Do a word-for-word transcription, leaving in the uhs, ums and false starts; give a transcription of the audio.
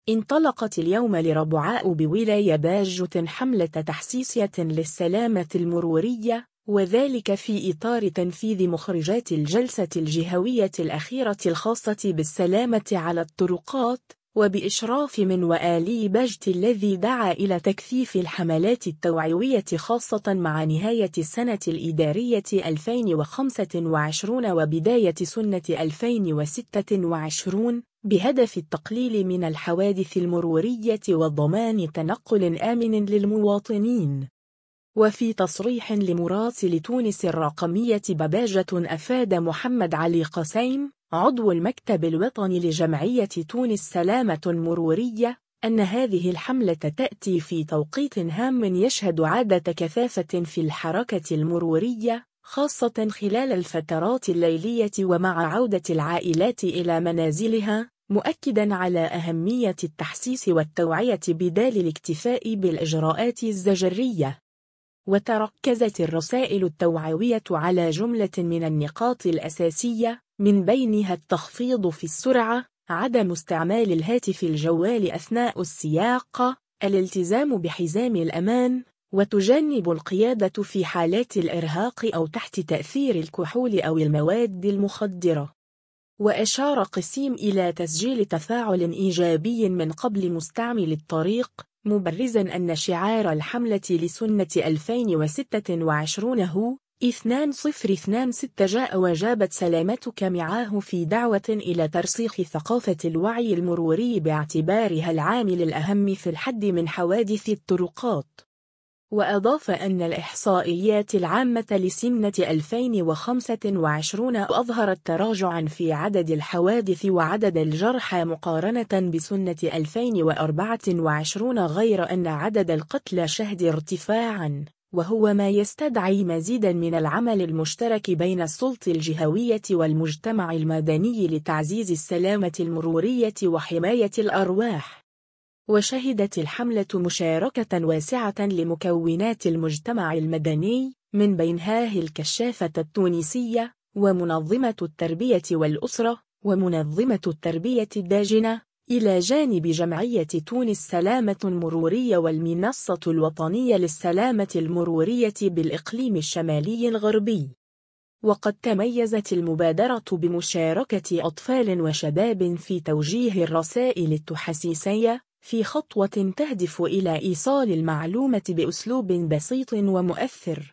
انطلقت اليوم الربعاء بولاية باجة حملة تحسيسية للسلامة المرورية، وذلك في إطار تنفيذ مخرجات الجلسة الجهوية الأخيرة الخاصة بالسلامة على الطرقات، وبإشراف من والي باجة الذي دعا إلى تكثيف الحملات التوعوية خاصة مع نهاية السنة الإدارية ألفين وخمسة وعشرين وبداية سنة ألفين وستة وعشرين، بهدف التقليل من الحوادث المرورية وضمان تنقل آمن للمواطنين. وفي تصريح لمراسل تونس الرقمية بباجة أفاد محمد علي قسيم عضو المكتب الوطني لجمعية تونس سلامة مرورية أن هذه الحملة تأتي في توقيت هام يشهد عادة كثافة في الحركة المرورية، خاصة خلال الفترات الليلية ومع عودة العائلات إلى منازلها، مؤكداً على أهمية التحسيس والتوعية بدال الاكتفاء بالإجراءات الزجرية. وتركزت الرسائل التوعوية على جملة من النقاط الأساسية، من بينها التخفيض في السرعة، عدم استعمال الهاتف الجوال أثناء السياقة، الالتزام بحزام الأمان، وتجنب القيادة في حالات الإرهاق أو تحت تأثير الكحول أو المواد المخدرة. وأشار قسيم إلى تسجيل تفاعل إيجابي من قبل مستعمل الطريق، مبرزاً أن شعار الحملة لسنة ألفين وستة وعشرين هو اثنين صفر اثنين ستة جاء وجابت سلامتك معاه، في دعوة إلى ترسيخ ثقافة الوعي المروري باعتبارها العامل الأهم في الحد من حوادث الطرقات. وأضاف أن الإحصائيات العامة لسنة ألفين وخمسة وعشرين أظهرت تراجعاً في عدد الحوادث وعدد الجرحى مقارنة بسنة ألفين وأربعة وعشرين، غير أن عدد القتلى شهد ارتفاعاً، وهو ما يستدعي مزيداً من العمل المشترك بين السلطة الجهوية والمجتمع المدني لتعزيز السلامة المرورية وحماية الأرواح. وشهدت الحملة مشاركة واسعة لمكونات المجتمع المدني، من بينها الكشافة التونسية، ومنظمة التربية والأسرة، ومنظمة التربية الداجنة، إلى جانب جمعية تونس سلامة مرورية والمنصة الوطنية للسلامة المرورية بالإقليم الشمالي الغربي. وقد تميزت المبادرة بمشاركة أطفال وشباب في توجيه الرسائل التحسيسية، في خطوة تهدف إلى إيصال المعلومة بأسلوب بسيط ومؤثر.